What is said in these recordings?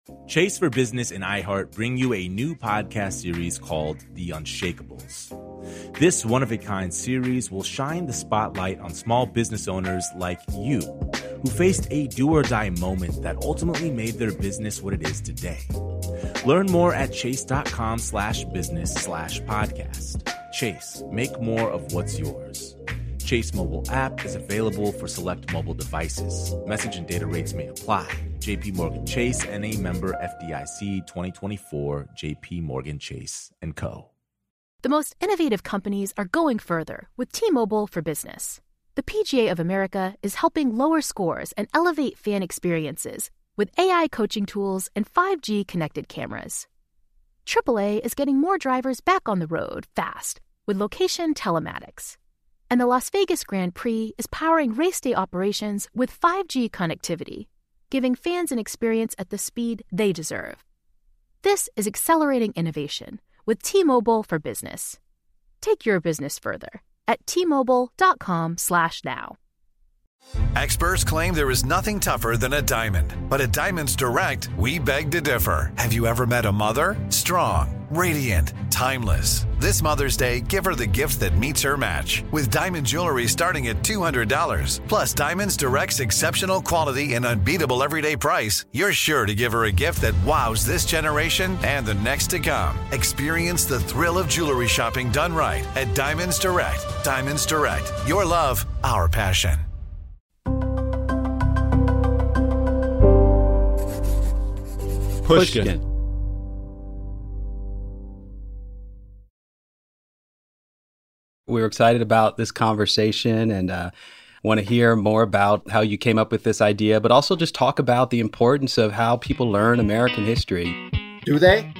Chase for Business and iHeart bring you a new podcast series called The Unshakables. This one-of-a-kind series will shine the spotlight on small business owners like you, who faced a do-or-die moment that ultimately made their business what it is today. Learn more at chase.com/business/podcast. Chase, make more of what's yours. Chase mobile app is available for select mobile devices. Message and data rates may apply. JP Morgan Chase, N.A. member FDIC 2024, JP Morgan Chase & Co. The most innovative companies are going further with T-Mobile for Business. The PGA of America is helping lower scores and elevate fan experiences with AI coaching tools and 5G connected cameras. AAA is getting more drivers back on the road fast with location telematics. And the Las Vegas Grand Prix is powering race day operations with 5G connectivity, giving fans an experience at the speed they deserve. This is accelerating innovation with T-Mobile for Business. Take your business further at T-Mobile.com/now. Experts claim there is nothing tougher than a diamond. But at Diamonds Direct, we beg to differ. Have you ever met a mother? Strong, radiant, timeless. This Mother's Day, give her the gift that meets her match. With diamond jewelry starting at $200. Plus Diamonds Direct's exceptional quality and unbeatable everyday price, you're sure to give her a gift that wows this generation and the next to come. Experience the thrill of jewelry shopping done right at Diamonds Direct. Diamonds Direct. Your love, our passion. Pushkin. We're excited about this conversation and want to hear more about how you came up with this idea, but also just talk about the importance of how people learn American history. Do they?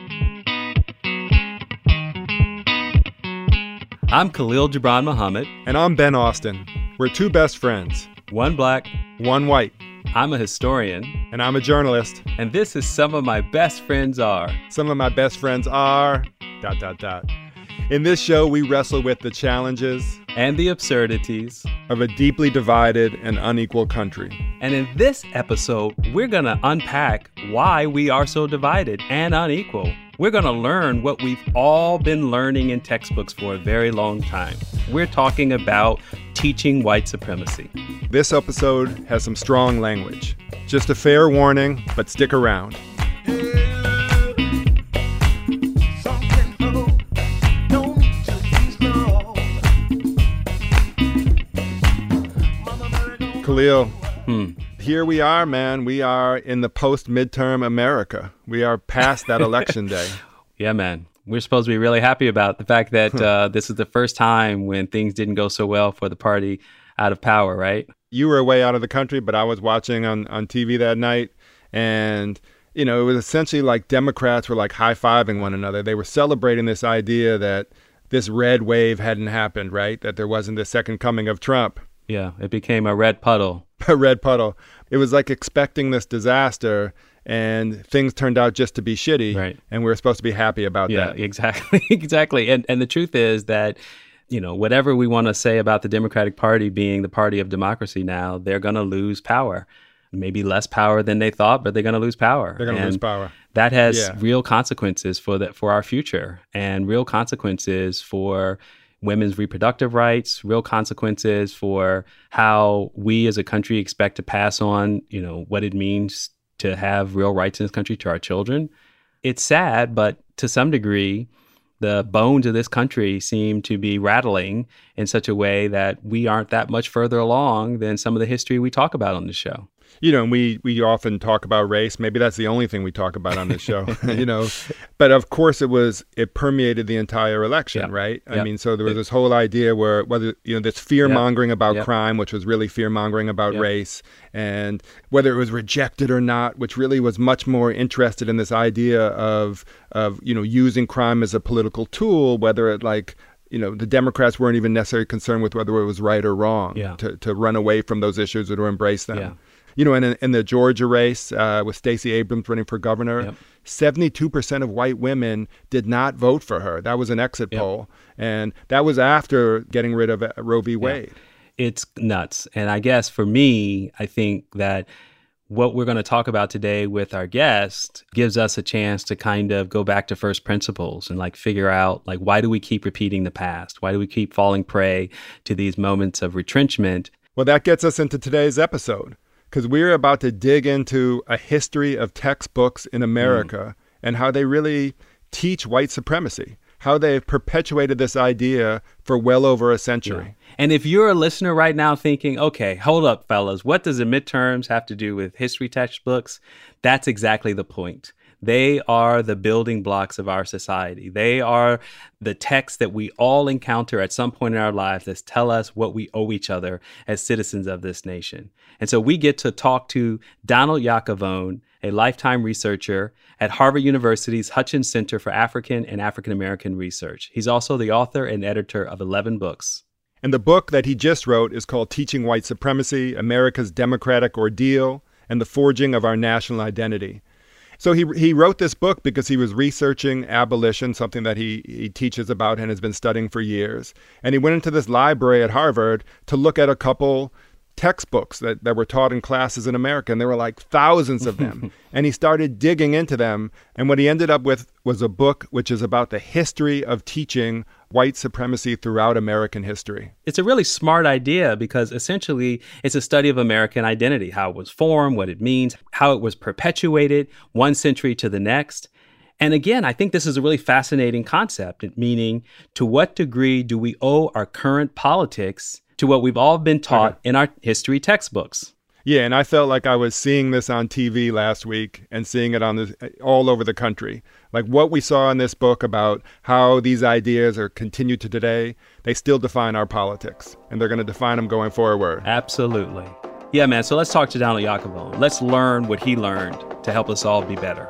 I'm Khalil Gibran Muhammad. And I'm Ben Austin. We're two best friends. One black, one white. I'm a historian. And I'm a journalist. And this is Some of My Best Friends Are. Some of my best friends are... ... In this show, we wrestle with the challenges... and the absurdities... of a deeply divided and unequal country. And in this episode, we're going to unpack why we are so divided and unequal. We're going to learn what we've all been learning in textbooks for a very long time. We're talking about teaching white supremacy. This episode has some strong language. Just a fair warning, but stick around. Khalil, Here we are, man. We are in the post-midterm America. We are past that election day. Yeah, man. We're supposed to be really happy about the fact that this is the first time when things didn't go so well for the party out of power, right? You were away out of the country, but I was watching on TV that night. And, you know, it was essentially like Democrats were like high-fiving one another. They were celebrating this idea that this red wave hadn't happened, right? That there wasn't the second coming of Trump. Yeah, it became a red puddle. A red puddle. It was like expecting this disaster, and things turned out just to be shitty. Right. And we were supposed to be happy about that. Yeah, exactly. Exactly. And the truth is that, you know, whatever we want to say about the Democratic Party being the party of democracy now, they're going to lose power. Maybe less power than they thought, but they're going to lose power. They're going to lose power. That has real consequences for our future, and real consequences for women's reproductive rights, real consequences for how we as a country expect to pass on, you know, what it means to have real rights in this country to our children. It's sad, but to some degree, the bones of this country seem to be rattling in such a way that we aren't that much further along than some of the history we talk about on the show. You know, and we often talk about race. Maybe that's the only thing we talk about on this show, you know. But of course, it permeated the entire election, right? I mean, so there was this whole idea where whether, you know, this fear-mongering about crime, which was really fear-mongering about race, and whether it was rejected or not, which really was much more interested in this idea of you know, using crime as a political tool, whether it like, you know, the Democrats weren't even necessarily concerned with whether it was right or wrong to run away from those issues or to embrace them. Yeah. You know, and in the Georgia race with Stacey Abrams running for governor, 72% of white women did not vote for her. That was an exit poll. And that was after getting rid of Roe v. Wade. It's nuts. And I guess for me, I think that what we're going to talk about today with our guest gives us a chance to kind of go back to first principles and like figure out like, why do we keep repeating the past? Why do we keep falling prey to these moments of retrenchment? Well, that gets us into today's episode, because we're about to dig into a history of textbooks in America and how they really teach white supremacy, how they've perpetuated this idea for well over a century. Yeah. And if you're a listener right now thinking, okay, hold up, fellas, what does the midterms have to do with history textbooks? That's exactly the point. They are the building blocks of our society. They are the texts that we all encounter at some point in our lives that tell us what we owe each other as citizens of this nation. And so we get to talk to Donald Iacovone, a lifetime researcher at Harvard University's Hutchins Center for African and African American Research. He's also the author and editor of 11 books. And the book that he just wrote is called Teaching White Supremacy, America's Democratic Ordeal, and the Forging of Our National Identity. So he wrote this book because he was researching abolition, something that he teaches about and has been studying for years. And he went into this library at Harvard to look at a couple textbooks that were taught in classes in America, and there were like thousands of them. And he started digging into them, and what he ended up with was a book which is about the history of teaching white supremacy throughout American history. It's a really smart idea because essentially it's a study of American identity, how it was formed, what it means, how it was perpetuated one century to the next. And again, I think this is a really fascinating concept, meaning to what degree do we owe our current politics to what we've all been taught in our history textbooks? Yeah, and I felt like I was seeing this on TV last week and seeing it on all over the country. Like what we saw in this book about how these ideas are continued to today, they still define our politics, and they're going to define them going forward. Absolutely. Yeah, man. So let's talk to Donald Iacovone. Let's learn what he learned to help us all be better.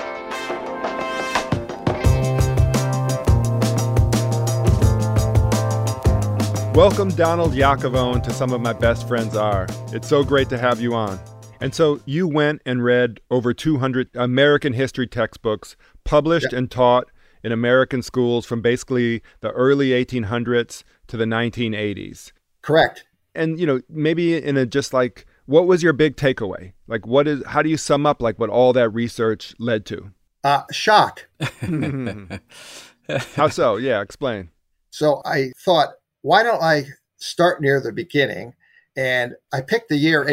Welcome, Donald Iacovone, to Some of My Best Friends Are. It's so great to have you on. And so you went and read over 200 American history textbooks published and taught in American schools from basically the early 1800s to the 1980s. Correct. And, you know, maybe in a just like, what was your big takeaway? Like, how do you sum up like what all that research led to? Shock. How so? Yeah, explain. So I thought, why don't I start near the beginning? And I picked the year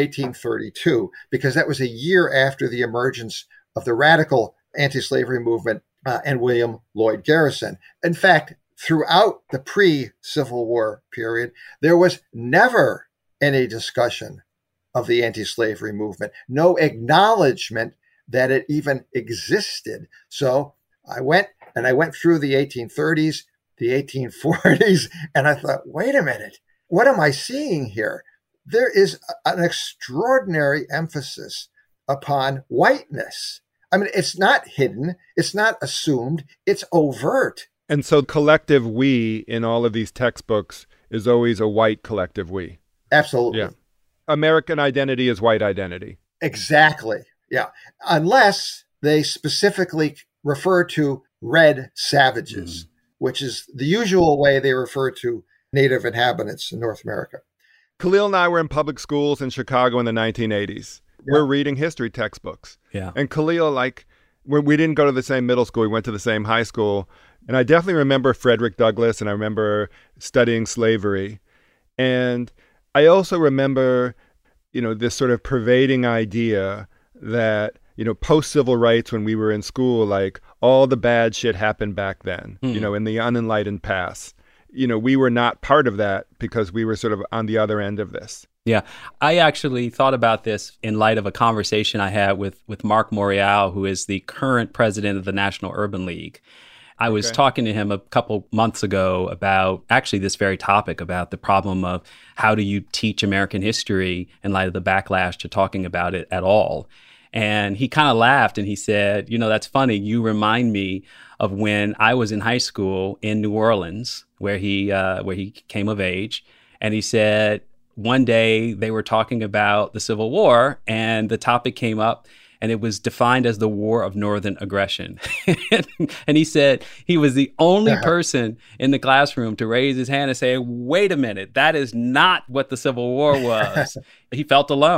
1832 because that was a year after the emergence of the radical anti-slavery movement and William Lloyd Garrison. In fact, throughout the pre-Civil War period, there was never any discussion of the anti-slavery movement, no acknowledgement that it even existed. So I went through the 1830s, the 1840s, and I thought, wait a minute, what am I seeing here? There is an extraordinary emphasis upon whiteness. I mean, it's not hidden, it's not assumed, it's overt. And so collective we in all of these textbooks is always a white collective we. Absolutely. Yeah. American identity is white identity. Exactly. Yeah. Unless they specifically refer to red savages, which is the usual way they refer to native inhabitants in North America. Khalil and I were in public schools in Chicago in the 1980s. Yeah. We're reading history textbooks. Yeah. And Khalil, like, we didn't go to the same middle school. We went to the same high school. And I definitely remember Frederick Douglass, and I remember studying slavery. And I also remember, you know, this sort of pervading idea that, you know, post-civil rights when we were in school, like all the bad shit happened back then, you know, in the unenlightened past. You know, we were not part of that because we were sort of on the other end of this. Yeah, I actually thought about this in light of a conversation I had with Mark Morial, who is the current president of the National Urban League. I was talking to him a couple months ago about actually this very topic, about the problem of how do you teach American history in light of the backlash to talking about it at all. And he kind of laughed and he said, you know, that's funny. You remind me of when I was in high school in New Orleans, where he came of age. And he said one day they were talking about the Civil War and the topic came up and it was defined as the War of Northern Aggression. And he said he was the only person in the classroom to raise his hand and say, wait a minute, that is not what the Civil War was. He felt alone.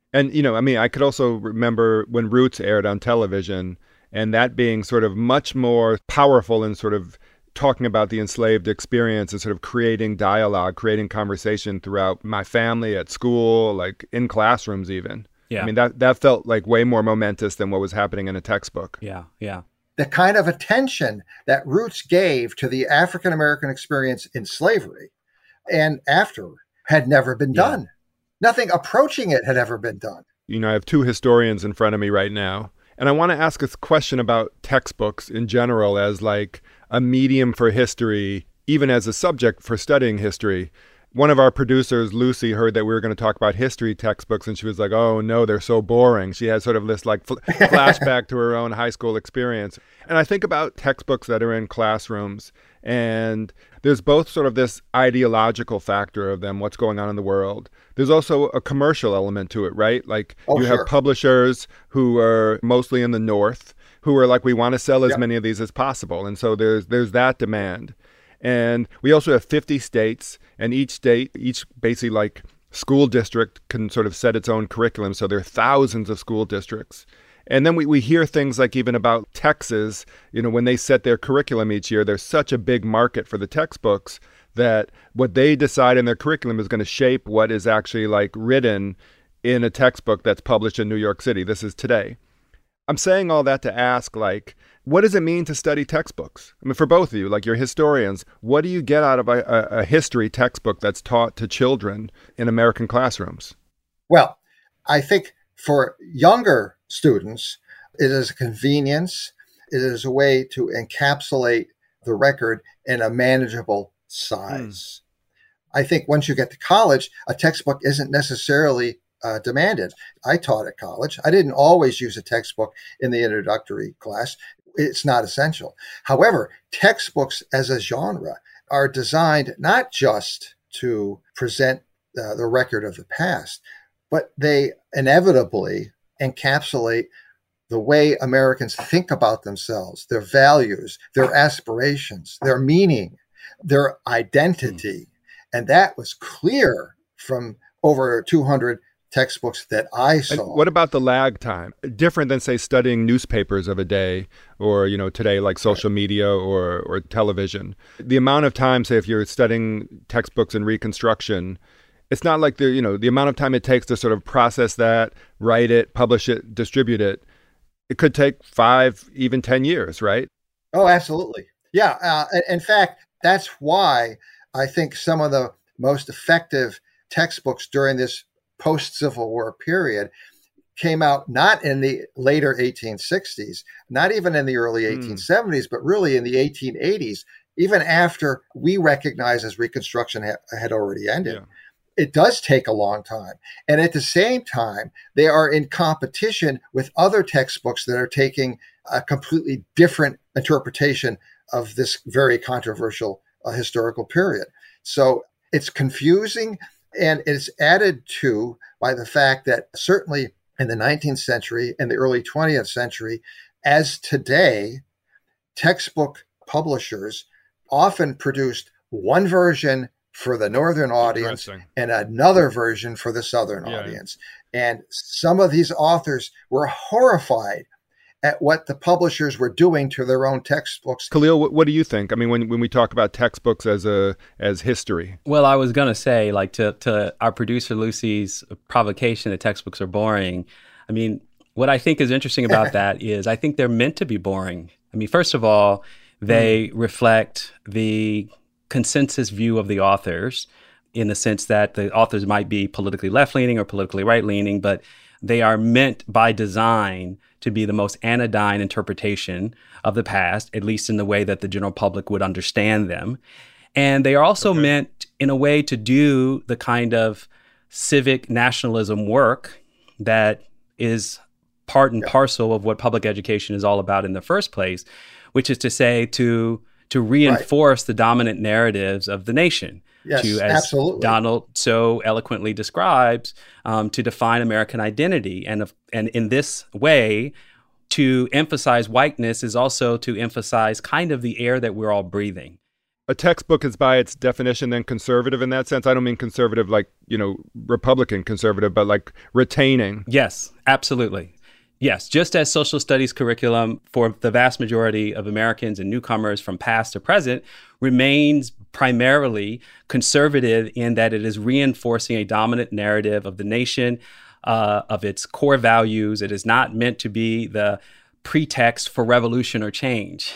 And, I mean, I could also remember when Roots aired on television and that being sort of much more powerful in sort of talking about the enslaved experience and sort of creating dialogue, creating conversation throughout my family, at school, like in classrooms even. Yeah. I mean, that felt like way more momentous than what was happening in a textbook. Yeah, yeah. The kind of attention that Roots gave to the African American experience in slavery and after had never been done. Nothing approaching it had ever been done. I have two historians in front of me right now, and I want to ask a question about textbooks in general as like a medium for history, even as a subject for studying history. One of our producers, Lucy, heard that we were going to talk about history textbooks, and she was like, oh, no, they're so boring. She had sort of this like flashback to her own high school experience. And I think about textbooks that are in classrooms, and there's both sort of this ideological factor of them, what's going on in the world. There's also a commercial element to it, right? Like you have publishers who are mostly in the North who are like, we want to sell as many of these as possible. And so there's that demand. And we also have 50 states, and each basically like school district can sort of set its own curriculum. So there are thousands of school districts. And then we hear things like even about Texas, when they set their curriculum each year, there's such a big market for the textbooks that what they decide in their curriculum is going to shape what is actually like written in a textbook that's published in New York City. This is today. I'm saying all that to ask, like, what does it mean to study textbooks? I mean, for both of you, like you're historians, what do you get out of a history textbook that's taught to children in American classrooms? Well, I think for younger students, it is a convenience. It is a way to encapsulate the record in a manageable size. I think once you get to college, a textbook isn't necessarily demanded. I taught at college. I didn't always use a textbook in the introductory class. It's not essential. However, textbooks as a genre are designed not just to present the record of the past, but they inevitably encapsulate the way Americans think about themselves, their values, their aspirations, their meaning, their identity. And that was clear from over 200 textbooks that I saw. And what about the lag time? Different than, say, studying newspapers of a day or, today like social media or television. The amount of time, say, if you're studying textbooks in Reconstruction, it's not like the amount of time it takes to sort of process that, write it, publish it, distribute it. It could take 5, even 10 years, right? Oh, absolutely. Yeah. In fact, that's why I think some of the most effective textbooks during this post-Civil War period came out not in the later 1860s, not even in the early 1870s, but really in the 1880s, even after we recognize as Reconstruction had already ended. Yeah. It does take a long time. And at the same time, they are in competition with other textbooks that are taking a completely different interpretation of this very controversial historical period. So it's confusing, and it's added to by the fact that certainly in the 19th century and the early 20th century, as today, textbook publishers often produced one version for the Northern audience and another version for the Southern audience. And some of these authors were horrified at what the publishers were doing to their own textbooks. Khalil, what do you think? I mean, when we talk about textbooks as history. Well, I was going to say, like, to our producer Lucy's provocation that textbooks are boring. I mean, what I think is interesting about that is I think they're meant to be boring. I mean, first of all, they reflect the consensus view of the authors in the sense that the authors might be politically left-leaning or politically right-leaning, but they are meant by design to be the most anodyne interpretation of the past, at least in the way that the general public would understand them. And they are also meant in a way to do the kind of civic nationalism work that is part and parcel of what public education is all about in the first place, which is to say to reinforce the dominant narratives of the nation. Yes, as absolutely. Donald so eloquently describes, to define American identity. And in this way, to emphasize whiteness is also to emphasize kind of the air that we're all breathing. a textbook is by its definition then conservative in that sense? I don't mean conservative like, Republican conservative, but like retaining. Yes, absolutely. Yes, just as social studies curriculum for the vast majority of Americans and newcomers from past to present remains primarily conservative in that it is reinforcing a dominant narrative of the nation, of its core values. It is not meant to be the pretext for revolution or change.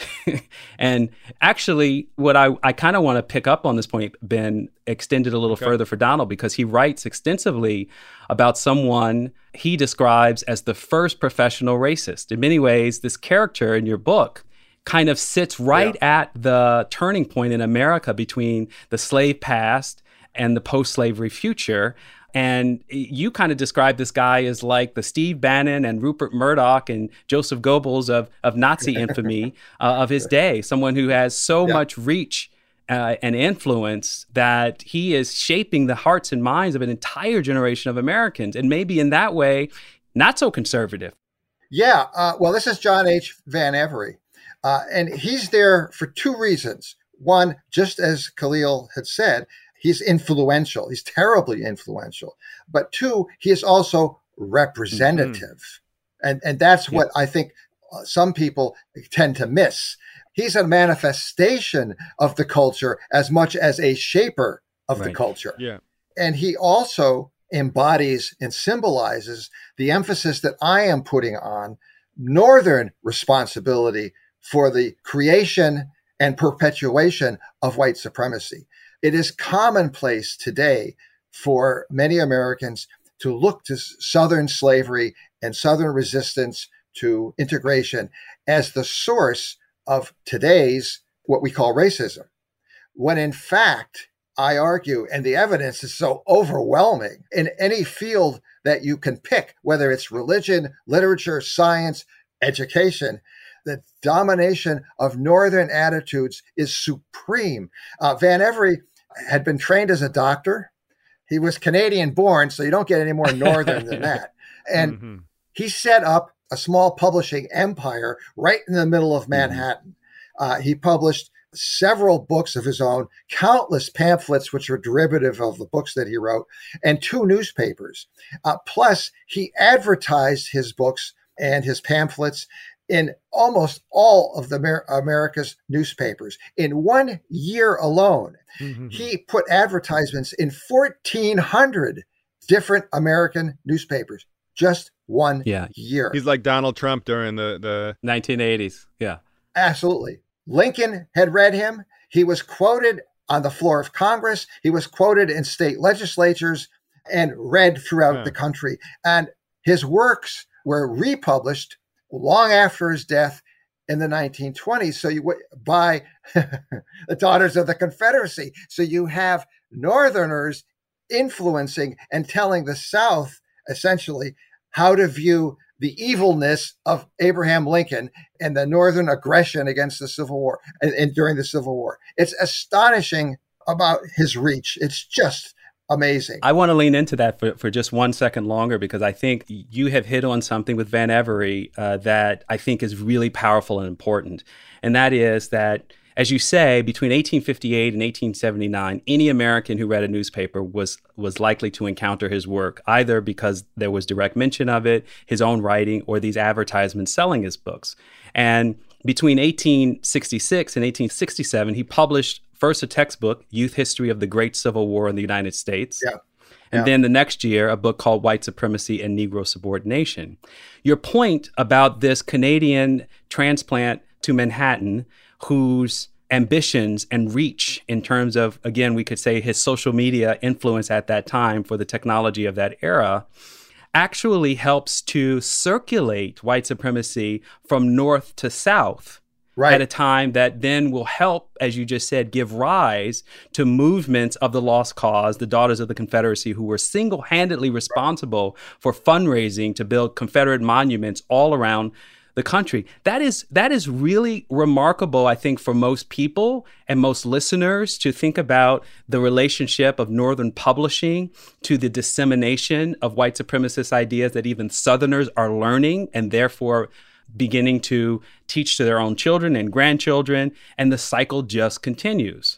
And actually, what I kind of want to pick up on this point, Ben, extended a little further for Donald, because he writes extensively about someone he describes as the first professional racist. In many ways, this character in your book kind of sits right at the turning point in America between the slave past and the post-slavery future. And you kind of describe this guy as like the Steve Bannon and Rupert Murdoch and Joseph Goebbels of Nazi infamy of his day, someone who has so much reach and influence that he is shaping the hearts and minds of an entire generation of Americans. And maybe in that way, not so conservative. Yeah. Well, this is John H. Van Every. And he's there for two reasons. One, just as Khalil had said, he's influential. He's terribly influential. But two, he is also representative. And that's what I think some people tend to miss. He's a manifestation of the culture as much as a shaper of the culture. Yeah. And he also embodies and symbolizes the emphasis that I am putting on Northern responsibility for the creation and perpetuation of white supremacy. It is commonplace today for many Americans to look to Southern slavery and Southern resistance to integration as the source of today's what we call racism, when in fact, I argue, and the evidence is so overwhelming in any field that you can pick, whether it's religion, literature, science, education, the domination of Northern attitudes is supreme. Van Every had been trained as a doctor. He was Canadian born, so you don't get any more Northern than that. And he set up a small publishing empire right in the middle of Manhattan. He published several books of his own, countless pamphlets, which are derivative of the books that he wrote, and 2 newspapers. Plus, he advertised his books and his pamphlets in almost all of the America's newspapers. In 1 year alone, he put advertisements in 1,400 different American newspapers. Just 1 year. He's like Donald Trump during the 1980s. Yeah. Absolutely. Lincoln had read him. He was quoted on the floor of Congress. He was quoted in state legislatures and read throughout the country. And his works were republished long after his death in the 1920s. So by the Daughters of the Confederacy. So you have Northerners influencing and telling the South essentially how to view the evilness of Abraham Lincoln and the Northern aggression against the Civil War and during the Civil War. It's astonishing about his reach. It's just amazing. I want to lean into that for just 1 second longer, because I think you have hit on something with Van Every that I think is really powerful and important. And that is that, as you say, between 1858 and 1879, any American who read a newspaper was likely to encounter his work, either because there was direct mention of it, his own writing, or these advertisements selling his books. And between 1866 and 1867, he published first a textbook, Youth History of the Great Civil War in the United States. And then the next year, a book called White Supremacy and Negro Subordination. Your point about this Canadian transplant to Manhattan, whose ambitions and reach in terms of, again, we could say his social media influence at that time for the technology of that era, actually helps to circulate white supremacy from north to south at a time that then will help, as you just said, give rise to movements of the Lost Cause, the Daughters of the Confederacy, who were single-handedly responsible for fundraising to build Confederate monuments all around the country. That is really remarkable, I think, for most people and most listeners to think about the relationship of Northern publishing to the dissemination of white supremacist ideas that even Southerners are learning and therefore beginning to teach to their own children and grandchildren, and the cycle just continues.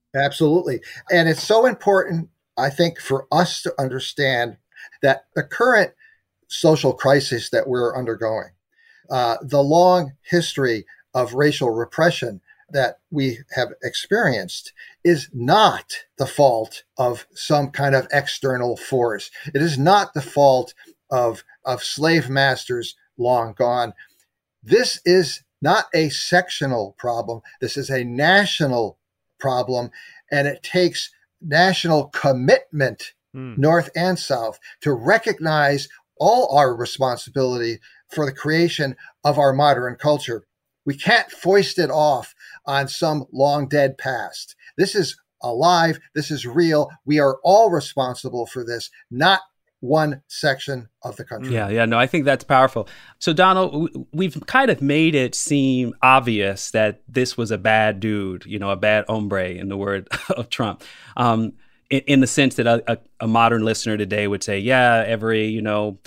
Absolutely. And it's so important, I think, for us to understand that the current social crisis that we're undergoing, the long history of racial repression that we have experienced, is not the fault of some kind of external force. It is not the fault of slave masters long gone. This is not a sectional problem. This is a national problem, and it takes national commitment, North and South, to recognize all our responsibility for the creation of our modern culture. We can't foist it off on some long dead past. This is alive. This is real. We are all responsible for this, not one section of the country. Yeah, no, I think that's powerful. So, Donald, we've kind of made it seem obvious that this was a bad dude, a bad hombre, in the word of Trump, in the sense that a modern listener today would say, yeah, Every,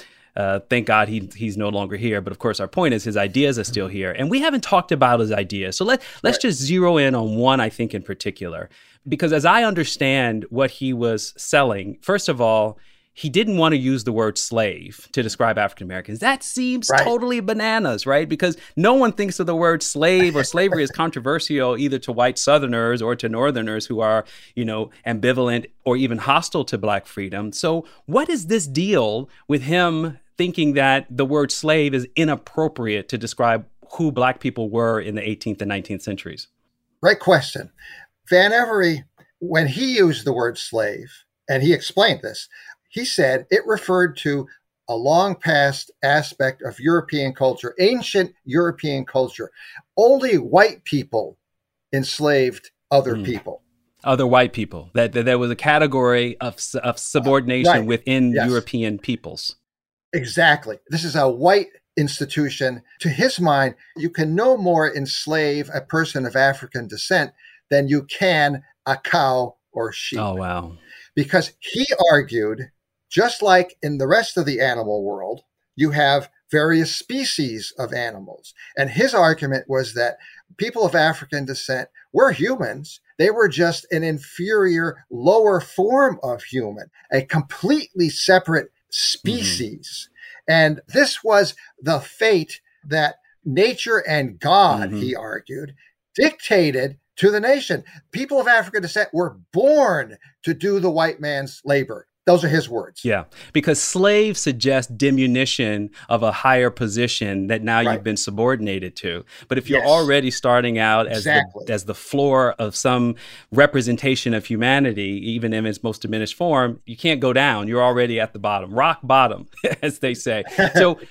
thank God he's no longer here. But of course, our point is his ideas are still here. And we haven't talked about his ideas. So let's just zero in on one, I think, in particular. Because as I understand what he was selling, first of all, he didn't want to use the word slave to describe African Americans. That seems totally bananas, right? Because no one thinks of the word slave or slavery as controversial either to white Southerners or to Northerners who are, ambivalent or even hostile to Black freedom. So what is this deal with him thinking that the word slave is inappropriate to describe who Black people were in the 18th and 19th centuries? Great question. Vannevar, when he used the word slave, and he explained this, he said it referred to a long past aspect of European culture, ancient European culture. Only white people enslaved other people. Other white people. That there was a category of subordination within European peoples. Exactly. This is a white institution. To his mind, you can no more enslave a person of African descent than you can a cow or sheep. Oh, wow. Because he argued, just like in the rest of the animal world, you have various species of animals. And his argument was that people of African descent were humans. They were just an inferior, lower form of human, a completely separate species. And this was the fate that nature and God, he argued, dictated to the nation. People of African descent were born to do the white man's labor. Those are his words. Yeah, because slave suggests diminution of a higher position that now you've been subordinated to. But if you're already starting out as the floor of some representation of humanity, even in its most diminished form, you can't go down. You're already at the bottom, rock bottom, as they say. So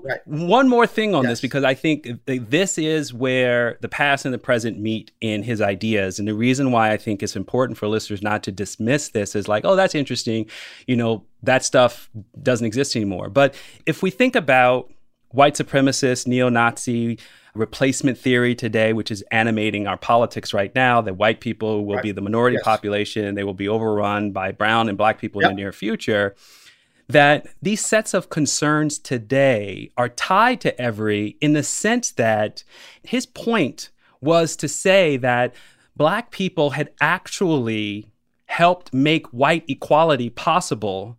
one more thing on this, because I think this is where the past and the present meet in his ideas. And the reason why I think it's important for listeners not to dismiss this is like, oh, that's interesting. That stuff doesn't exist anymore. But if we think about white supremacist, neo-Nazi replacement theory today, which is animating our politics right now, that white people will be the minority population and they will be overrun by brown and Black people in the near future, that these sets of concerns today are tied to Every in the sense that his point was to say that Black people had actually helped make white equality possible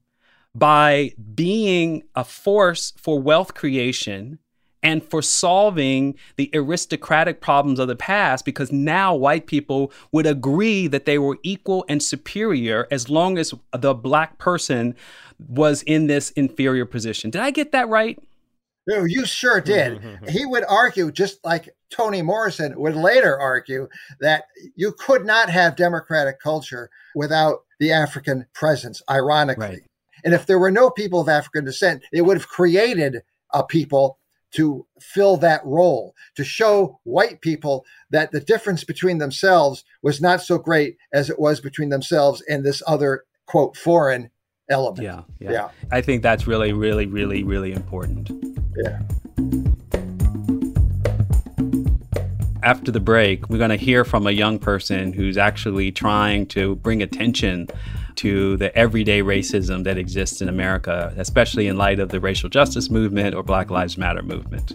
by being a force for wealth creation and for solving the aristocratic problems of the past, because now white people would agree that they were equal and superior as long as the Black person was in this inferior position. Did I get that right? No, you sure did. He would argue, just like Toni Morrison would later argue, that you could not have democratic culture without the African presence, ironically. Right. And if there were no people of African descent, it would have created a people to fill that role, to show white people that the difference between themselves was not so great as it was between themselves and this other, quote, foreign element. Yeah. I think that's really, really, really, really important. Yeah. After the break, we're going to hear from a young person who's actually trying to bring attention to the everyday racism that exists in America, especially in light of the racial justice movement or Black Lives Matter movement.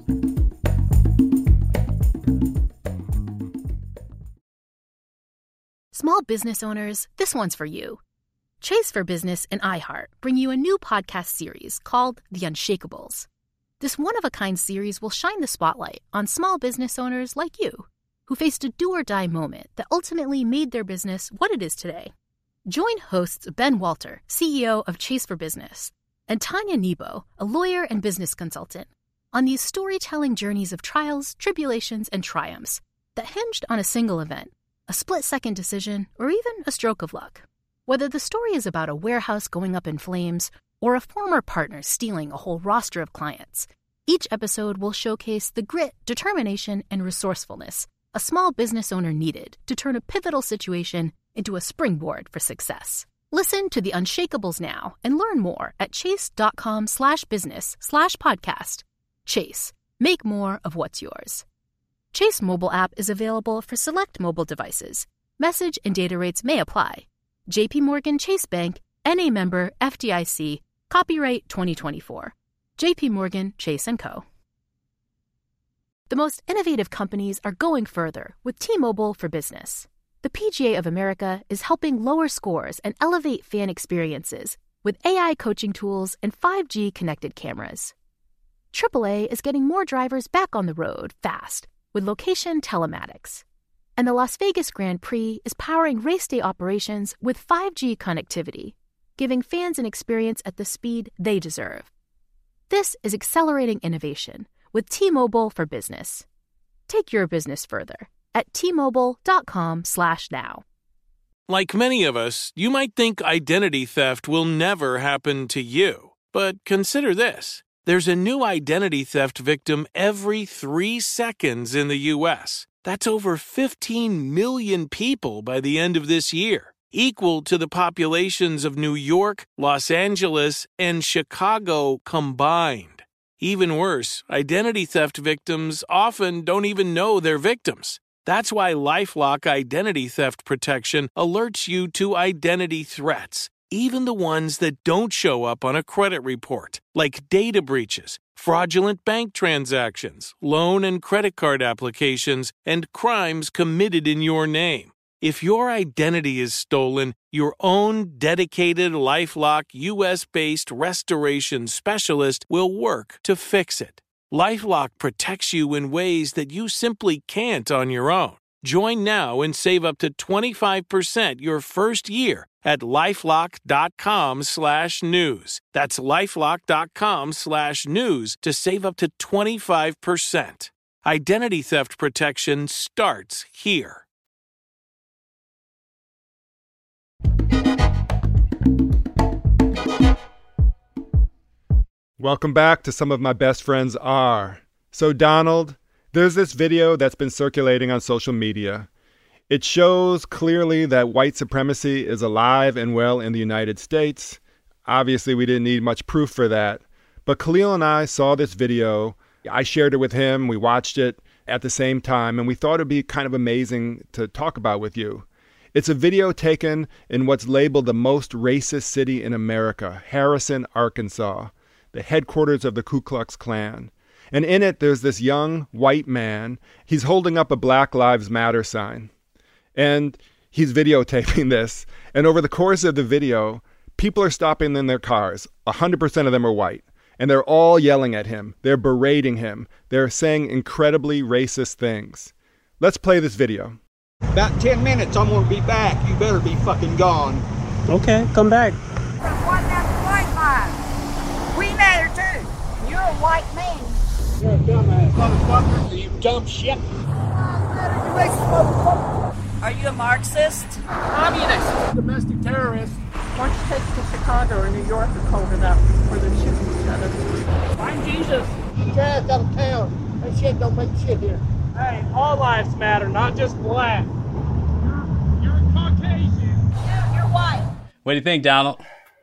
Small business owners, this one's for you. Chase for Business and iHeart bring you a new podcast series called The Unshakables. This one-of-a-kind series will shine the spotlight on small business owners like you, who faced a do-or-die moment that ultimately made their business what it is today. Join hosts Ben Walter, CEO of Chase for Business, and Tanya Nebo, a lawyer and business consultant, on these storytelling journeys of trials, tribulations, and triumphs that hinged on a single event, a split-second decision, or even a stroke of luck. Whether the story is about a warehouse going up in flames or a former partner stealing a whole roster of clients, each episode will showcase the grit, determination, and resourcefulness a small business owner needed to turn a pivotal situation into a springboard for success. Listen to The Unshakables now and learn more at chase.com/business/podcast. Chase, make more of what's yours. Chase mobile app is available for select mobile devices. Message and data rates may apply. JP Morgan Chase Bank, NA member FDIC, copyright 2024. JP Morgan Chase & Co. The most innovative companies are going further with T-Mobile for Business. The PGA of America is helping lower scores and elevate fan experiences with AI coaching tools and 5G connected cameras. AAA is getting more drivers back on the road fast with location telematics. And the Las Vegas Grand Prix is powering race day operations with 5G connectivity, giving fans an experience at the speed they deserve. This is accelerating innovation with T-Mobile for Business. Take your business further at T-Mobile.com/now. Like many of us, you might think identity theft will never happen to you. But consider this. There's a new identity theft victim every 3 seconds in the U.S. That's over 15 million people by the end of this year, equal to the populations of New York, Los Angeles, and Chicago combined. Even worse, identity theft victims often don't even know they're victims. That's why LifeLock Identity Theft Protection alerts you to identity threats, even the ones that don't show up on a credit report, like data breaches, fraudulent bank transactions, loan and credit card applications, and crimes committed in your name. If your identity is stolen, your own dedicated LifeLock U.S.-based restoration specialist will work to fix it. LifeLock protects you in ways that you simply can't on your own. Join now and save up to 25% your first year at LifeLock.com/news. That's LifeLock.com/news to save up to 25%. Identity theft protection starts here. Welcome back to Some of My Best Friends Are. So, Donald, there's this video that's been circulating on social media. It shows clearly that white supremacy is alive and well in the United States. Obviously, we didn't need much proof for that. But Khalil and I saw this video. I shared it with him. We watched it at the same time, and we thought it'd be kind of amazing to talk about with you. It's a video taken in what's labeled the most racist city in America, Harrison, Arkansas, the headquarters of the Ku Klux Klan. And in it, there's this young white man. He's holding up a Black Lives Matter sign. And he's videotaping this. And over the course of the video, people are stopping in their cars. 100% of them are white. And they're all yelling at him. They're berating him. They're saying incredibly racist things. Let's play this video. About 10 minutes, I'm going to be back. You better be fucking gone. Okay, come back. What about the white line? We matter too. You're a white man. You're a dumbass motherfucker. You dumb shit. Are you a Marxist? Communist. Domestic terrorist. Why don't you take it to Chicago or New York or cold it out where they're shooting each other? Find Jesus. Get your ass out of town. That shit don't make shit here. Hey, all lives matter, not just black. You're a Caucasian. You're white. What do you think, Donald?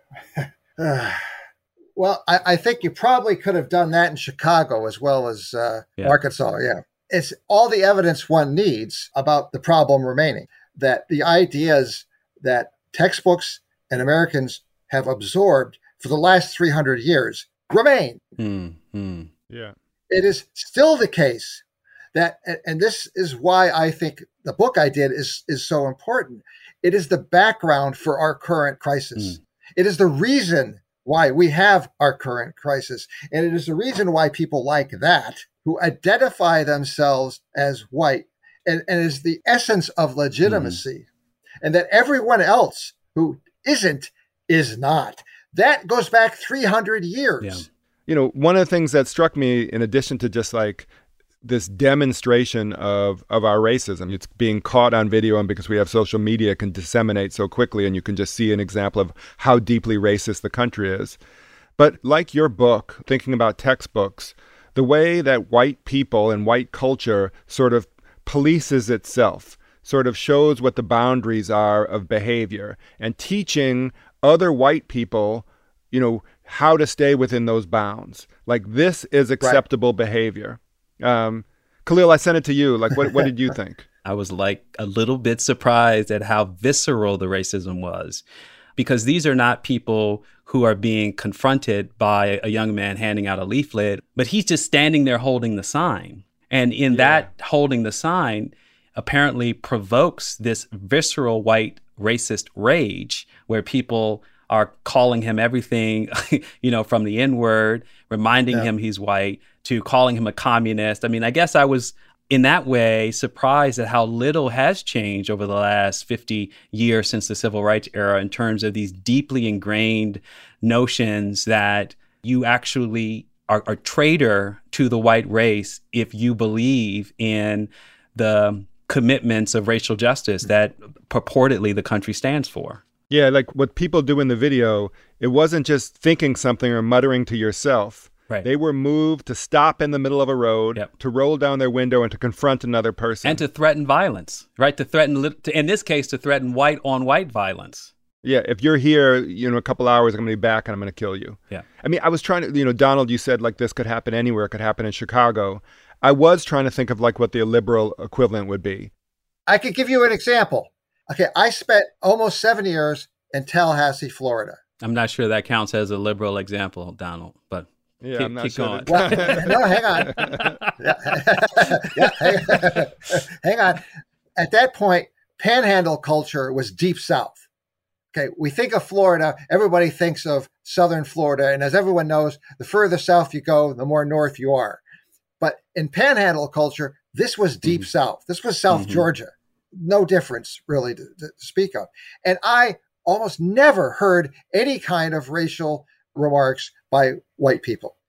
Well, I think you probably could have done that in Chicago as well as Arkansas. Yeah. It's all the evidence one needs about the problem remaining, that the ideas that textbooks and Americans have absorbed for the last 300 years remain. Yeah. It is still the case that, and this is why I think the book I did is so important. It is the background for our current crisis. It is the reason why we have our current crisis. And it is the reason why people like that, who identify themselves as white, and is the essence of legitimacy, and that everyone else who isn't is not. That goes back 300 years. Yeah. You know, one of the things that struck me, in addition to just like this demonstration of our racism, it's being caught on video, and because we have social media, can disseminate so quickly, and you can just see an example of how deeply racist the country is. But like your book, thinking about textbooks, the way that white people and white culture sort of polices itself, sort of shows what the boundaries are of behavior, and teaching other white people, you know, how to stay within those bounds. Like, this is acceptable behavior. Khalil, I sent it to you. Like, what did you think? I was like a little bit surprised at how visceral the racism was, because these are not people who are being confronted by a young man handing out a leaflet, but he's just standing there holding the sign. And in that holding the sign apparently provokes this visceral white racist rage where people are calling him everything, you know, from the N-word, reminding him he's white, to calling him a communist. I mean, I guess I was, in that way, surprised at how little has changed over the last 50 years since the civil rights era in terms of these deeply ingrained notions that you actually are a traitor to the white race if you believe in the commitments of racial justice that purportedly the country stands for. Yeah, like what people do in the video, it wasn't just thinking something or muttering to yourself. Right. They were moved to stop in the middle of a road, to roll down their window and to confront another person. And to threaten violence, right? To threaten, in this case, to threaten white-on-white violence. Yeah, if you're here, you know, a couple hours, I'm going to be back and I'm going to kill you. Yeah. I mean, I was trying to, you know, Donald, you said like this could happen anywhere. It could happen in Chicago. I was trying to think of like what the liberal equivalent would be. I could give you an example. Okay, I spent almost 7 years in Tallahassee, Florida. I'm not sure that counts as a liberal example, Donald, but yeah, I'm not keep sure going. Well, no, hang on. Hang on. At that point, Panhandle culture was deep South. Okay, we think of Florida, everybody thinks of Southern Florida, and as everyone knows, the further south you go, the more north you are. But in Panhandle culture, this was deep South. This was South Georgia. No difference, really, to speak of. And I almost never heard any kind of racial remarks by white people.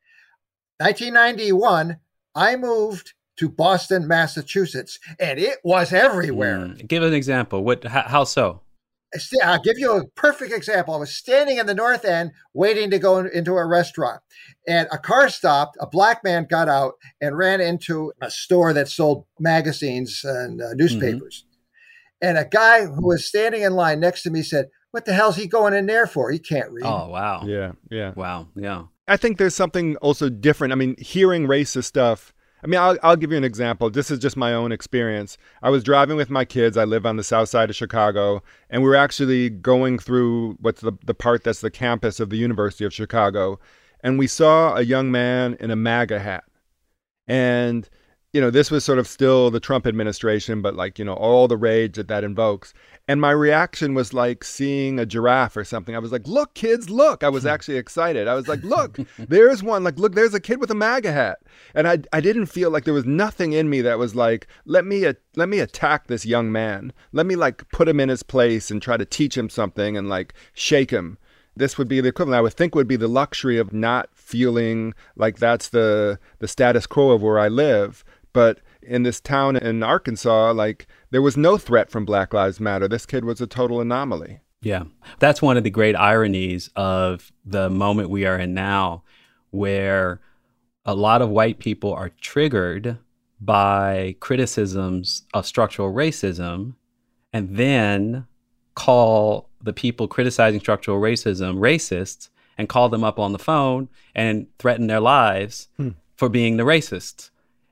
1991, I moved to Boston, Massachusetts, and it was everywhere. Give an example. How so? I'll give you a perfect example. I was standing in the North End waiting to go into a restaurant, and a car stopped. A black man got out and ran into a store that sold magazines and newspapers. And a guy who was standing in line next to me said, "What the hell's he going in there for? He can't read." Oh, wow. Yeah. Wow. Yeah. I think there's something also different. I mean, hearing racist stuff. I mean, I'll give you an example. This is just my own experience. I was driving with my kids. I live on the south side of Chicago, and we were actually going through what's the part that's the campus of the University of Chicago, and we saw a young man in a MAGA hat. And, you know, this was sort of still the Trump administration, but like, you know, all the rage that invokes. And my reaction was like seeing a giraffe or something. I was like, look, kids, look. I was actually excited. I was like, look, there's one. Like, look, there's a kid with a MAGA hat. And I didn't feel like there was nothing in me that was like, let me attack this young man. Let me like put him in his place and try to teach him something and like shake him. This would be the equivalent, I would think, would be the luxury of not feeling like that's the status quo of where I live. But in this town in Arkansas, like, there was no threat from Black Lives Matter. This kid was a total anomaly. Yeah. That's one of the great ironies of the moment we are in now, where a lot of white people are triggered by criticisms of structural racism and then call the people criticizing structural racism racists and call them up on the phone and threaten their lives for being the racists.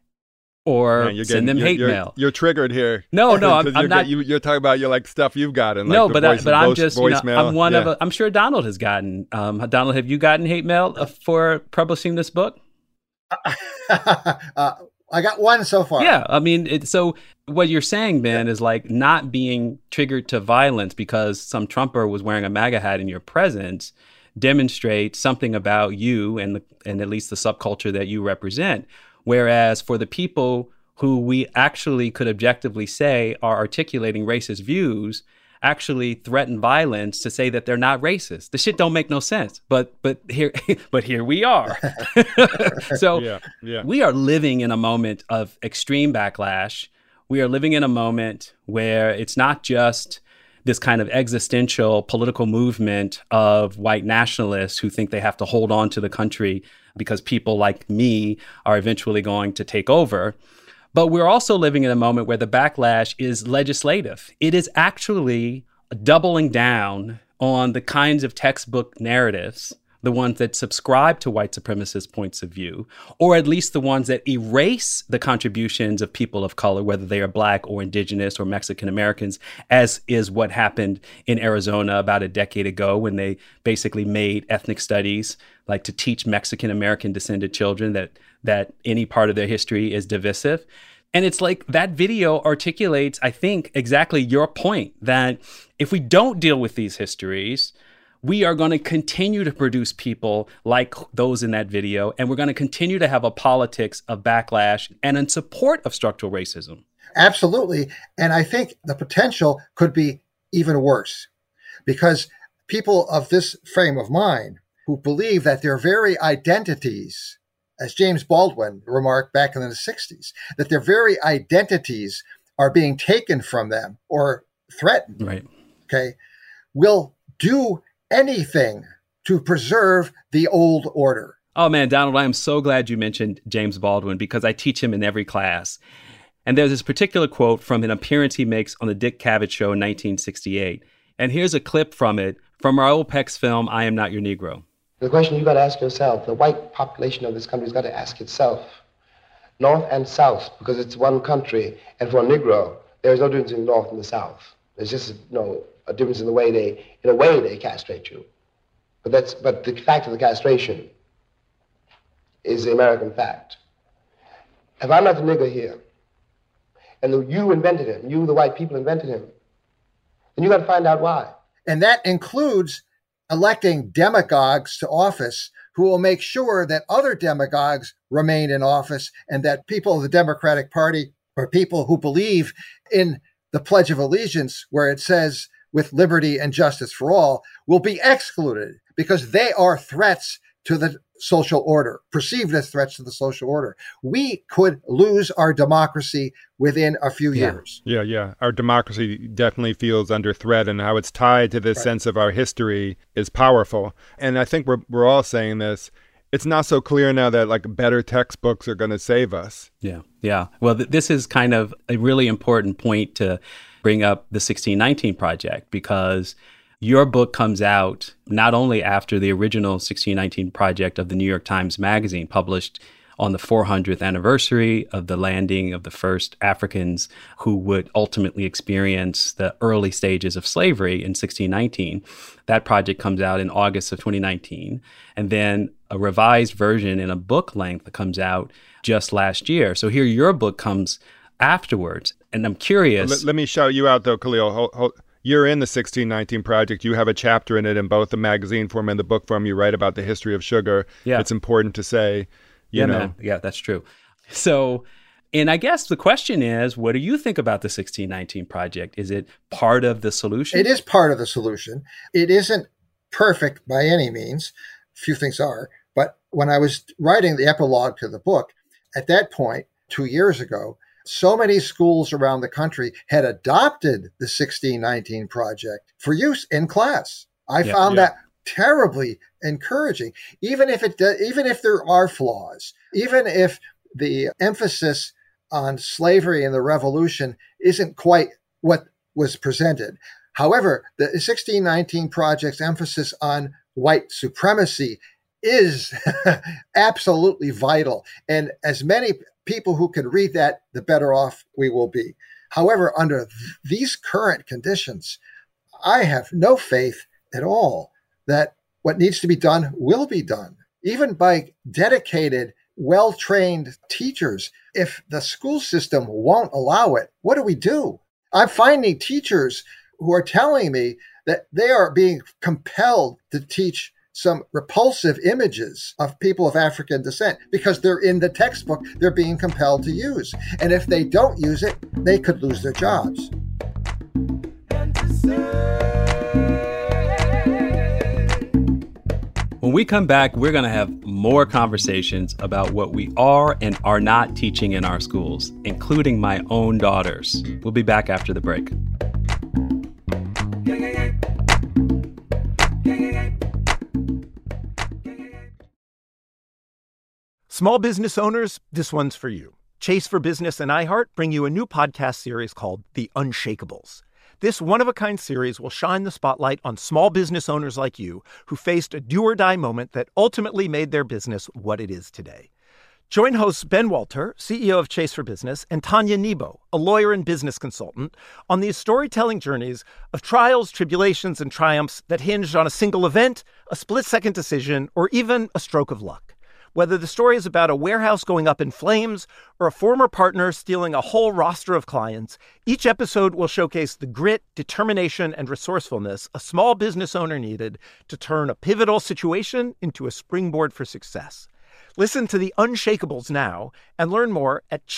Or send them hate mail. You're triggered here. No, I'm not. You're talking about your like stuff you've gotten. Like no, but I'm just. You know, I'm one of. I'm sure Donald has gotten. Donald, have you gotten hate mail for publishing this book? I I got one so far. Yeah. I mean, so what you're saying, Ben, is like not being triggered to violence because some Trumper was wearing a MAGA hat in your presence demonstrates something about you and at least the subculture that you represent. Whereas for the people who we actually could objectively say are articulating racist views, actually threaten violence to say that they're not racist. The shit don't make no sense. But here we are. So we are living in a moment of extreme backlash. We are living in a moment where it's not just this kind of existential political movement of white nationalists who think they have to hold on to the country because people like me are eventually going to take over. But we're also living in a moment where the backlash is legislative. It is actually doubling down on the kinds of textbook narratives, the ones that subscribe to white supremacist points of view, or at least the ones that erase the contributions of people of color, whether they are Black or Indigenous or Mexican Americans, as is what happened in Arizona about a decade ago when they basically made ethnic studies like to teach Mexican American descended children that any part of their history is divisive. And it's like that video articulates, I think, exactly your point that if we don't deal with these histories, we are going to continue to produce people like those in that video, and we're going to continue to have a politics of backlash and in support of structural racism. Absolutely. And I think the potential could be even worse because people of this frame of mind who believe that their very identities, as James Baldwin remarked back in the 60s, that their very identities are being taken from them or threatened, right? Okay, will do anything to preserve the old order. Oh man, Donald, I am so glad you mentioned James Baldwin because I teach him in every class. And there's this particular quote from an appearance he makes on the Dick Cavett Show in 1968. And here's a clip from it from our old Peck's film, I Am Not Your Negro. The question you've got to ask yourself, the white population of this country has got to ask itself, North and South, because it's one country, and for a Negro, there is no difference in the North and the South. There's just a difference in the way they castrate you. But the fact of the castration is the American fact. If I'm not the nigger here, and you invented him, you, the white people, invented him, then you got to find out why. And that includes electing demagogues to office who will make sure that other demagogues remain in office and that people of the Democratic Party or people who believe in the Pledge of Allegiance, where it says with liberty and justice for all, will be excluded because they are threats to the social order, perceived as threats to the social order. We could lose our democracy within a few years. Yeah. Our democracy definitely feels under threat, and how it's tied to this sense of our history is powerful. And I think we're all saying this. It's not so clear now that like better textbooks are going to save us. Yeah. Well, this is kind of a really important point to bring up the 1619 Project, because your book comes out not only after the original 1619 Project of the New York Times Magazine, published on the 400th anniversary of the landing of the first Africans who would ultimately experience the early stages of slavery in 1619. That project comes out in August of 2019. And then a revised version in a book length comes out just last year. So here your book comes afterwards. And I'm curious. Let me shout you out, though, Khalil. You're in the 1619 Project. You have a chapter in it in both the magazine form and the book form. You write about the history of sugar. Yeah. It's important to say, you know. Man. Yeah, that's true. So, and I guess the question is, what do you think about the 1619 Project? Is it part of the solution? It is part of the solution. It isn't perfect by any means. Few things are. But when I was writing the epilogue to the book, at that point, 2 years ago, so many schools around the country had adopted the 1619 Project for use in class. I found that terribly encouraging. Even if there are flaws, even if the emphasis on slavery and the revolution isn't quite what was presented. However, the 1619 Project's emphasis on white supremacy is absolutely vital. And as many people who can read that, the better off we will be. However, under these current conditions, I have no faith at all that what needs to be done will be done, even by dedicated well-trained teachers. If the school system won't allow it, what do we do? I'm finding teachers who are telling me that they are being compelled to teach some repulsive images of people of African descent because they're in the textbook they're being compelled to use. And if they don't use it, they could lose their jobs. When we come back, we're going to have more conversations about what we are and are not teaching in our schools, including my own daughters. We'll be back after the break. Small business owners, this one's for you. Chase for Business and iHeart bring you a new podcast series called The Unshakables. This one-of-a-kind series will shine the spotlight on small business owners like you who faced a do-or-die moment that ultimately made their business what it is today. Join hosts Ben Walter, CEO of Chase for Business, and Tanya Nebo, a lawyer and business consultant, on these storytelling journeys of trials, tribulations, and triumphs that hinged on a single event, a split-second decision, or even a stroke of luck. Whether the story is about a warehouse going up in flames or a former partner stealing a whole roster of clients, each episode will showcase the grit, determination, and resourcefulness a small business owner needed to turn a pivotal situation into a springboard for success. Listen to The Unshakables now and learn more at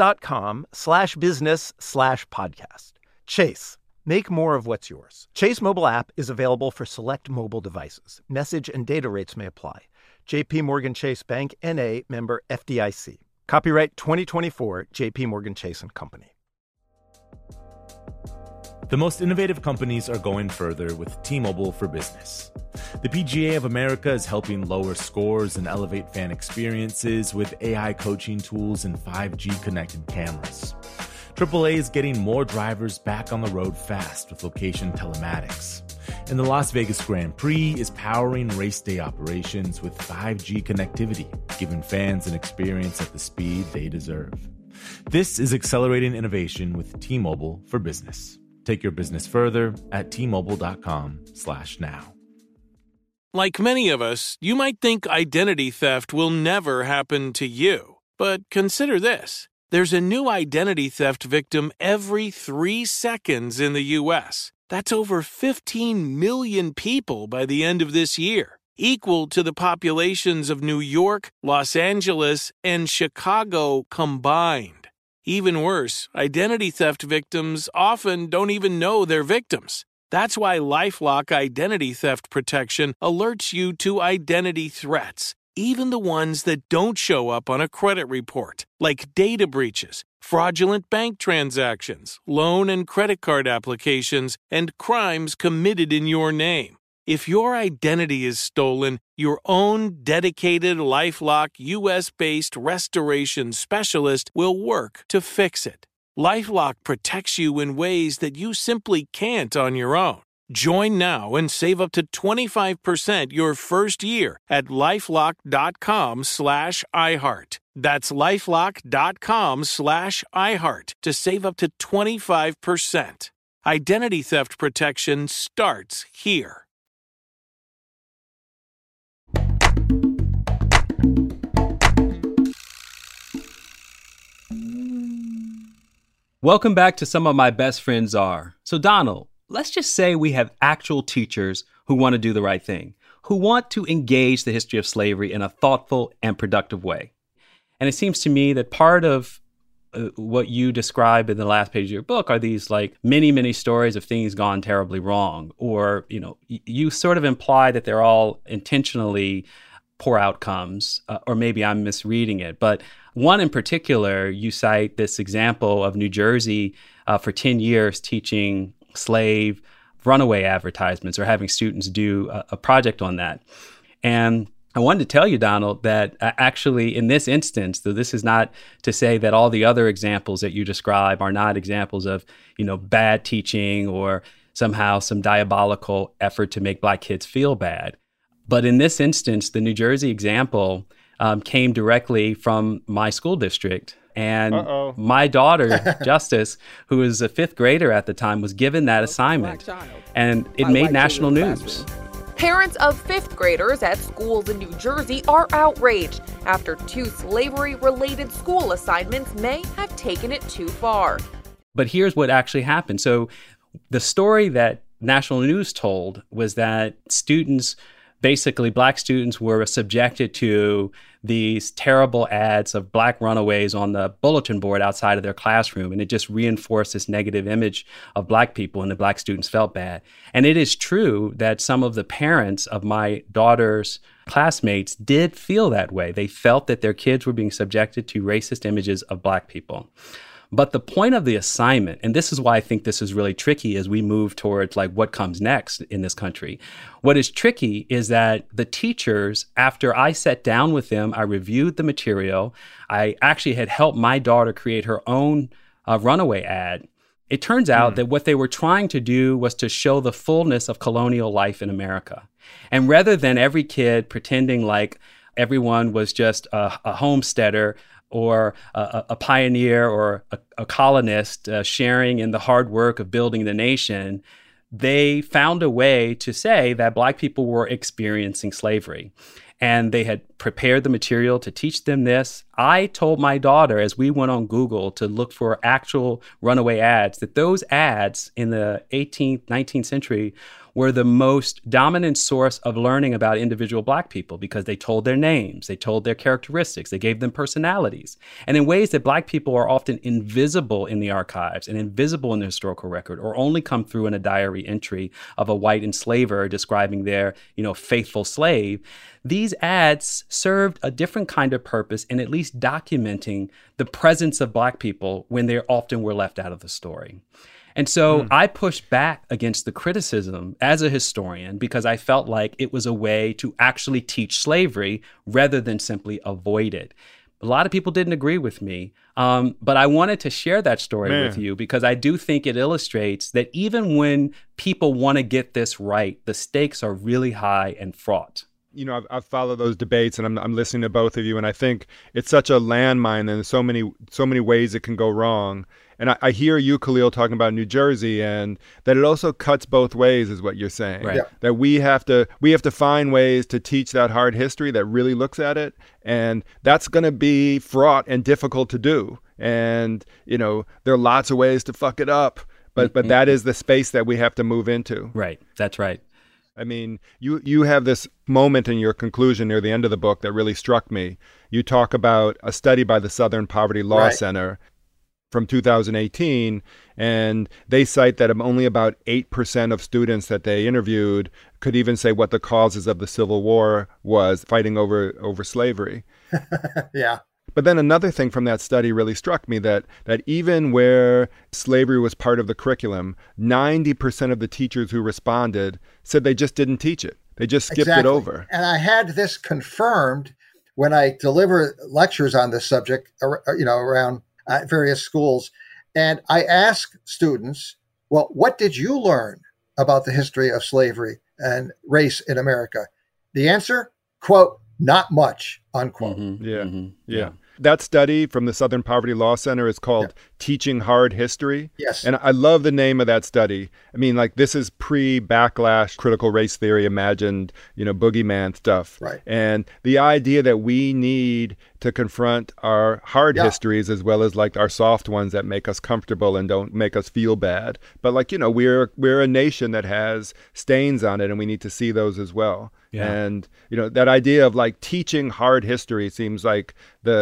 chase.com/business/podcast. Chase, make more of what's yours. Chase mobile app is available for select mobile devices. Message and data rates may apply. J.P. Morgan Chase Bank, N.A., member FDIC. Copyright 2024, J.P. Morgan Chase & Company. The most innovative companies are going further with T-Mobile for Business. The PGA of America is helping lower scores and elevate fan experiences with AI coaching tools and 5G connected cameras. AAA is getting more drivers back on the road fast with location telematics. And the Las Vegas Grand Prix is powering race day operations with 5G connectivity, giving fans an experience at the speed they deserve. This is accelerating innovation with T-Mobile for Business. Take your business further at T-Mobile.com/now. Like many of us, you might think identity theft will never happen to you. But consider this. There's a new identity theft victim every 3 seconds in the U.S. That's over 15 million people by the end of this year, equal to the populations of New York, Los Angeles, and Chicago combined. Even worse, identity theft victims often don't even know they're victims. That's why LifeLock Identity Theft Protection alerts you to identity threats, even the ones that don't show up on a credit report, like data breaches, fraudulent bank transactions, loan and credit card applications, and crimes committed in your name. If your identity is stolen, your own dedicated LifeLock U.S.-based restoration specialist will work to fix it. LifeLock protects you in ways that you simply can't on your own. Join now and save up to 25% your first year at LifeLock.com/iHeart. That's LifeLock.com/iHeart to save up to 25%. Identity theft protection starts here. Welcome back to Some of My Best Friends Are. So Donald, let's just say we have actual teachers who want to do the right thing, who want to engage the history of slavery in a thoughtful and productive way. And it seems to me that part of what you describe in the last page of your book are these like many stories of things gone terribly wrong. Or, you sort of imply that they're all intentionally poor outcomes, or maybe I'm misreading it. But one in particular, you cite this example of New Jersey for 10 years teaching slave runaway advertisements or having students do a project on that. And I wanted to tell you, Donald, that actually in this instance, though this is not to say that all the other examples that you describe are not examples of, bad teaching or somehow some diabolical effort to make Black kids feel bad. But in this instance, the New Jersey example came directly from my school district. And my daughter, Justice, who was a 5th grader at the time, was given that assignment. And it made national news. Parents of fifth graders at schools in New Jersey are outraged after 2 slavery-related school assignments may have taken it too far. But here's what actually happened. So the story that National News told was that students, basically black students, were subjected to these terrible ads of black runaways on the bulletin board outside of their classroom. And it just reinforced this negative image of black people, and the black students felt bad. And it is true that some of the parents of my daughter's classmates did feel that way. They felt that their kids were being subjected to racist images of black people. But the point of the assignment, and this is why I think this is really tricky as we move towards like what comes next in this country. What is tricky is that the teachers, after I sat down with them, I reviewed the material. I actually had helped my daughter create her own runaway ad. It turns out that what they were trying to do was to show the fullness of colonial life in America. And rather than every kid pretending like everyone was just a homesteader or a pioneer or a colonist sharing in the hard work of building the nation, they found a way to say that black people were experiencing slavery. And they had prepared the material to teach them this. I told my daughter, as we went on Google to look for actual runaway ads, that those ads in the 18th, 19th century were the most dominant source of learning about individual black people because they told their names, they told their characteristics, they gave them personalities, and in ways that black people are often invisible in the archives and invisible in the historical record, or only come through in a diary entry of a white enslaver describing their, faithful slave. These ads served a different kind of purpose in at least documenting the presence of black people when they often were left out of the story. And so I pushed back against the criticism as a historian because I felt like it was a way to actually teach slavery rather than simply avoid it. A lot of people didn't agree with me, but I wanted to share that story with you because I do think it illustrates that even when people want to get this right, the stakes are really high and fraught. I've followed those debates, and I'm listening to both of you, and I think it's such a landmine, and there's so many ways it can go wrong. And I hear you, Khalil, talking about New Jersey, and that it also cuts both ways, is what you're saying. Right. Yeah. That we have to find ways to teach that hard history that really looks at it, and that's going to be fraught and difficult to do. And there are lots of ways to fuck it up, but that is the space that we have to move into. Right. That's right. I mean, you have this moment in your conclusion near the end of the book that really struck me. You talk about a study by the Southern Poverty Law Center from 2018, and they cite that only about 8% of students that they interviewed could even say what the causes of the Civil War was, fighting over slavery. Yeah. But then another thing from that study really struck me, that even where slavery was part of the curriculum, 90% of the teachers who responded said they just didn't teach it. They just skipped it over. And I had this confirmed when I deliver lectures on this subject, around various schools. And I ask students, well, what did you learn about the history of slavery and race in America? The answer, quote, not much, unquote. Yeah. That study from the Southern Poverty Law Center is called Teaching Hard History. Yes. And I love the name of that study. I mean, this is pre-backlash, critical race theory, imagined, boogeyman stuff. Right. And the idea that we need to confront our hard histories as well as our soft ones that make us comfortable and don't make us feel bad. But we're a nation that has stains on it, and we need to see those as well. Yeah. And, that idea of teaching hard history seems like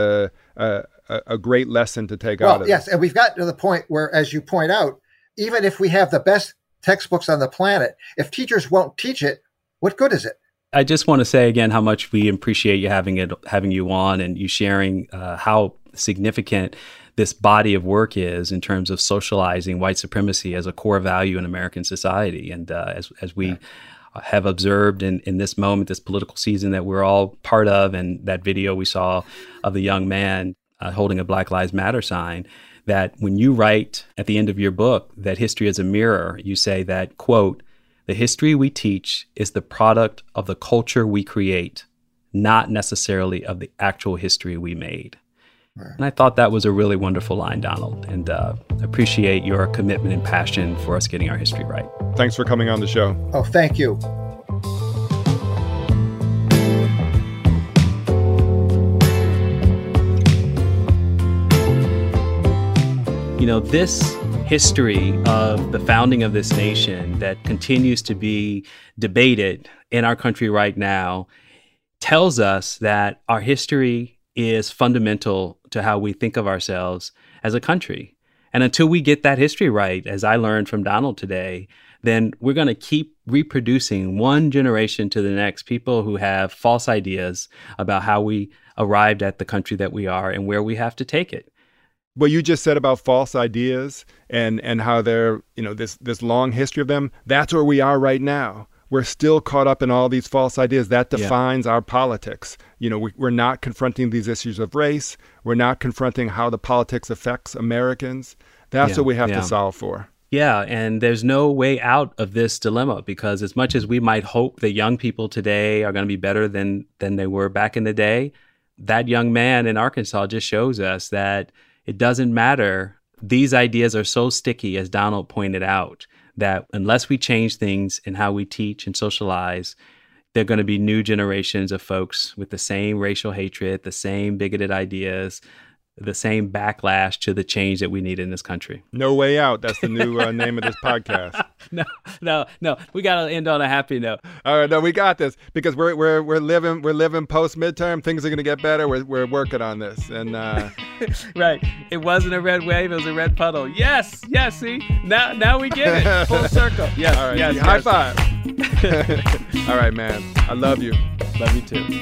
a great lesson to take out of yes. And we've got to the point where, as you point out, even if we have the best textbooks on the planet, if teachers won't teach it, what good is it? I just want to say again how much we appreciate you having you on and you sharing how significant this body of work is in terms of socializing white supremacy as a core value in American society. And as we have observed in this moment, this political season that we're all part of, and that video we saw of the young man holding a Black Lives Matter sign, that when you write at the end of your book that history is a mirror, you say that, quote, "The history we teach is the product of the culture we create, not necessarily of the actual history we made." Right. And I thought that was a really wonderful line, Donald, and appreciate your commitment and passion for us getting our history right. Thanks for coming on the show. Oh, thank you. This history of the founding of this nation that continues to be debated in our country right now tells us that our history is fundamental to how we think of ourselves as a country. And until we get that history right, as I learned from Donald today, then we're going to keep reproducing one generation to the next people who have false ideas about how we arrived at the country that we are and where we have to take it. What you just said about false ideas and how they're, this long history of them, that's where we are right now. We're still caught up in all these false ideas. That defines our politics. We're not confronting these issues of race. We're not confronting how the politics affects Americans. That's what we have to solve for. Yeah, and there's no way out of this dilemma, because as much as we might hope that young people today are going to be better than they were back in the day, that young man in Arkansas just shows us that it doesn't matter. These ideas are so sticky, as Donald pointed out, that unless we change things in how we teach and socialize, there are going to be new generations of folks with the same racial hatred, the same bigoted ideas, the same backlash to the change that we need in this country. No Way Out. That's the new name of this podcast. No. We got to end on a happy note. All right, no, we got this, because we're living post midterm. Things are going to get better. We're working on this, and right. It wasn't a red wave. It was a red puddle. Yes. See, now we get it. Full circle. Yes. All right. Yes. High five. All right, man. I love you. Love you too.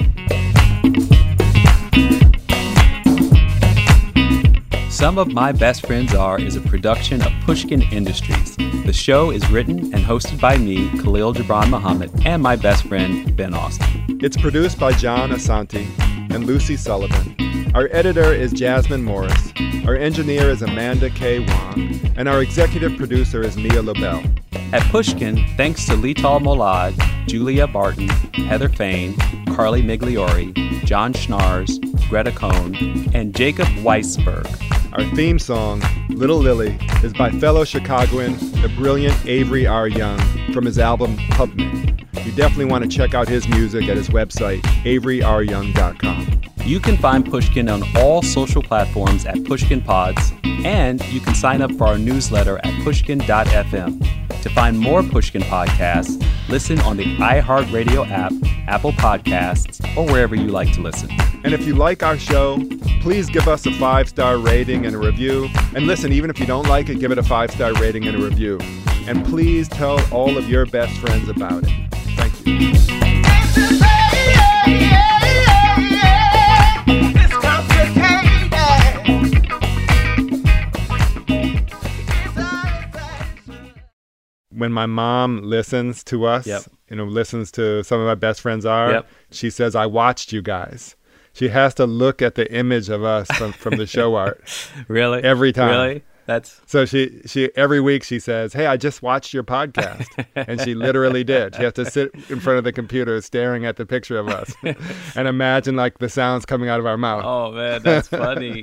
Some of My Best Friends Are is a production of Pushkin Industries. The show is written and hosted by me, Khalil Gibran Muhammad, and my best friend, Ben Austin. It's produced by John Asante and Lucy Sullivan. Our editor is Jasmine Morris. Our engineer is Amanda K. Wong. And our executive producer is Mia Lobel. At Pushkin, thanks to Lital Molad, Julia Barton, Heather Fain, Carly Migliori, John Schnars, Greta Cohn, and Jacob Weisberg. Our theme song, Little Lily, is by fellow Chicagoan, the brilliant Avery R. Young, from his album PubMed. You definitely want to check out his music at his website, AveryRYoung.com. You can find Pushkin on all social platforms at Pushkin Pods, and you can sign up for our newsletter at pushkin.fm. To find more Pushkin podcasts, listen on the iHeartRadio app, Apple Podcasts, or wherever you like to listen. And if you like our show, please give us a 5-star rating and a review. And listen, even if you don't like it, give it a 5-star rating and a review. And please tell all of your best friends about it. Thank you. When my mom listens to us, listens to Some of My Best Friends Are, she says, I watched you guys. She has to look at the image of us from the show art. Really? Every time. Really? So she every week she says, hey, I just watched your podcast. And she literally did. She has to sit in front of the computer staring at the picture of us and imagine like the sounds coming out of our mouth. Oh, man, that's funny.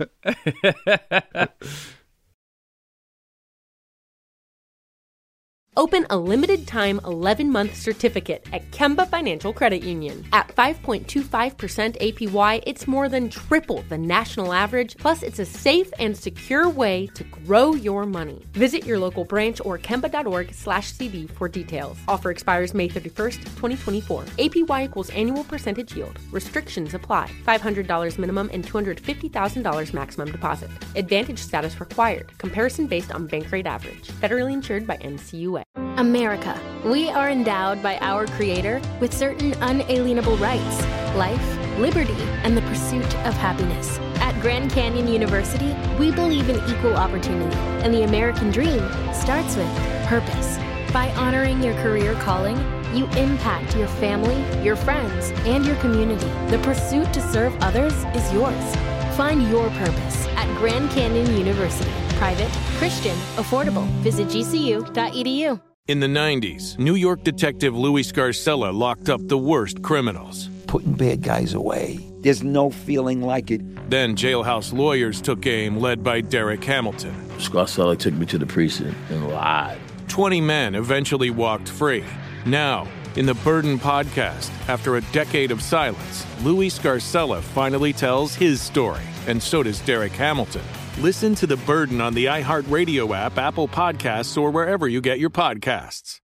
Open a limited-time 11-month certificate at Kemba Financial Credit Union. At 5.25% APY, it's more than triple the national average, plus it's a safe and secure way to grow your money. Visit your local branch or kemba.org/cb for details. Offer expires May 31st, 2024. APY equals annual percentage yield. Restrictions apply. $500 minimum and $250,000 maximum deposit. Advantage status required. Comparison based on bank rate average. Federally insured by NCUA. America. We are endowed by our Creator with certain unalienable rights: life, liberty, and the pursuit of happiness. At Grand Canyon University, we believe in equal opportunity, and the American dream starts with purpose. By honoring your career calling, you impact your family, your friends, and your community. The pursuit to serve others is yours. Find your purpose at Grand Canyon University. Private, Christian, affordable. Visit gcu.edu. In the 90s, New York detective Louis Scarcella locked up the worst criminals. Putting bad guys away. There's no feeling like it. Then jailhouse lawyers took aim, led by Derek Hamilton. Scarcella took me to the precinct and lied. 20 men eventually walked free. Now, in the Burden podcast, after a decade of silence, Louis Scarcella finally tells his story, and so does Derek Hamilton. Listen to The Burden on the iHeartRadio app, Apple Podcasts, or wherever you get your podcasts.